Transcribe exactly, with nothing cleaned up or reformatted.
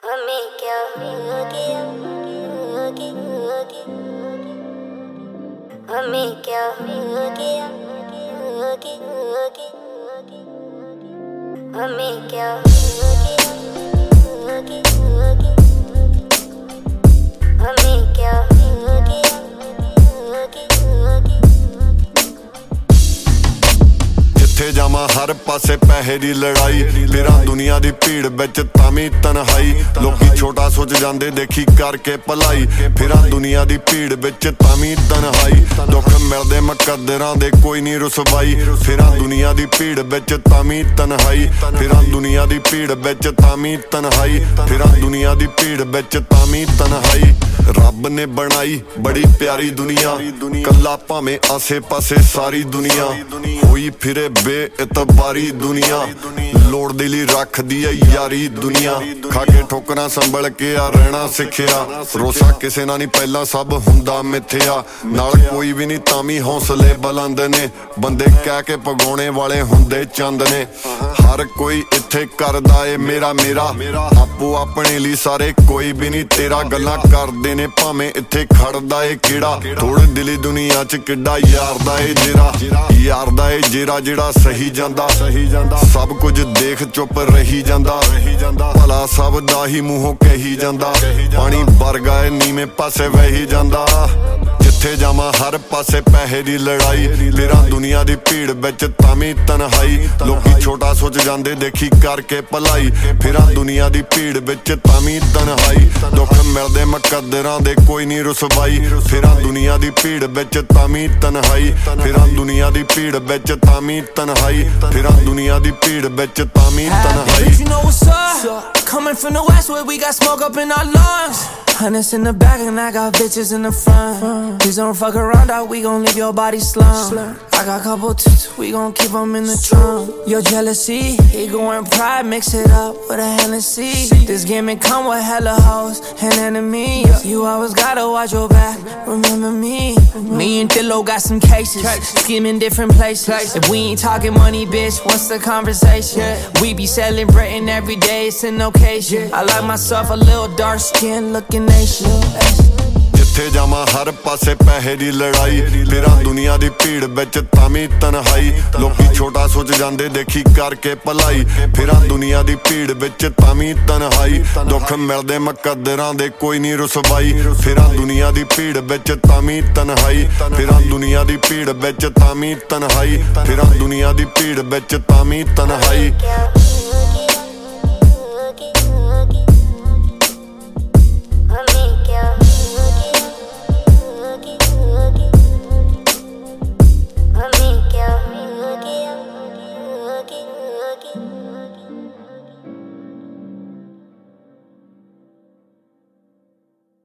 हमें क्या हो गया हो गया हो गया हमें क्या हो गया हो गया हो गया हमें क्या हो गया हो गया हो गया हमें क्या हो गया हो गया हो गया जिथे जावां हर पासे पैसे दी लड़ाई फिरां दुनिया दी भीड़ विच तामी तन्हाई लोकी छोटा सोच जांदे देखी करके भलाई फिरां दुनिया दी भीड़ विच तामी तन्हाई दुख मिलदे मुकद्दरां दे कोई नहीं रुसवाई फिरां दुनिया दी भीड़ विच तामी तन्हाई फिरां दुनिया दी भीड़ विच तामी तन्हाई फिरां दुनिया दी भीड़ विच तामी तन्हाई रब ने बनाई बड़ी प्यारी दुनिया कल्ला भावें आसे पासे सारी दुनिया होई फिरे बेइतबारी दुनिया लोड़ दे लई रखदी है यारी दुनिया खा के ठोकरां संभल के आ रहना सिखिया रोसा किसे ना नहीं पहला सब हुंदा मिथया नाल कोई भी नहीं तामी हौसले बुलंद ने बंदे कह के पगाउने वाले हुंदे चंद ने हर कोई इत्थे करदा ए मेरा मेरा आपो अपने लई सारे कोई भी नहीं तेरा गल्लां करदे ने भावें इत्थे खड़दा ए किड़ा थोड़े दिली दुनिया च किड्डा यार दा ए जेरा यार दा ए जेरा जेड़ा सही जांदा सही जांदा सब कुछ देख चुप रही जांदा भला सब दा ही मूहों कही जांदा पानी वर्गा ए नीवें पासे वही जांदा जिथे जावां हर पासे पैसे दी लड़ाई फिरां दुनिया दी भीड़ विच तामी तन्हाई लोकी छोटा सोच जांदे देखी करके भलाई फिरां दुनिया दी भीड़ विच तामी तन्हाई दुख मिलदे मुकद्दरां दे कोई नहीं रुसवाई फिरां दुनिया दी भीड़ विच तामी तन्हाई फिरां दुनिया दी भीड़ विच तामी तन्हाई फिरां दुनिया दी भीड़ विच तामी तन्हाई You know what's up? Coming from the west where we got smoke up in our lungs. Hundreds in the back and I got bitches in the front. Please don't fuck around, dog, we gon' leave your body slump. I got couple tits, we gon' keep them in the trunk. Your jealousy, ego and pride, mix it up with a Hennessy. This game it come with hella hoes and enemies. You always gotta watch your back, remember me. Me and Dillo got some cases, scheming different places. If we ain't talking money, bitch, what's the conversation? We be celebrating every day, it's an occasion. I like myself a little dark skin looking nation. जिथे जावां हर पासे पैसे दी लड़ाई फिरां दुनिया दी भीड़ विच तामी तन्हाई लोकी छोटा सोच जांदे देखी करके भलाई फिरां दुनिया दी भीड़ विच तामी तन्हाई दुख मिलदे मुकद्दरां दे कोई नहीं रुसवाई फिरां दुनिया दी भीड़ विच तामी तन्हाई फिरां दुनिया दी भीड़ विच तामी तन्हाई फिरां दुनिया दी भीड़ विच तामी तन्हाई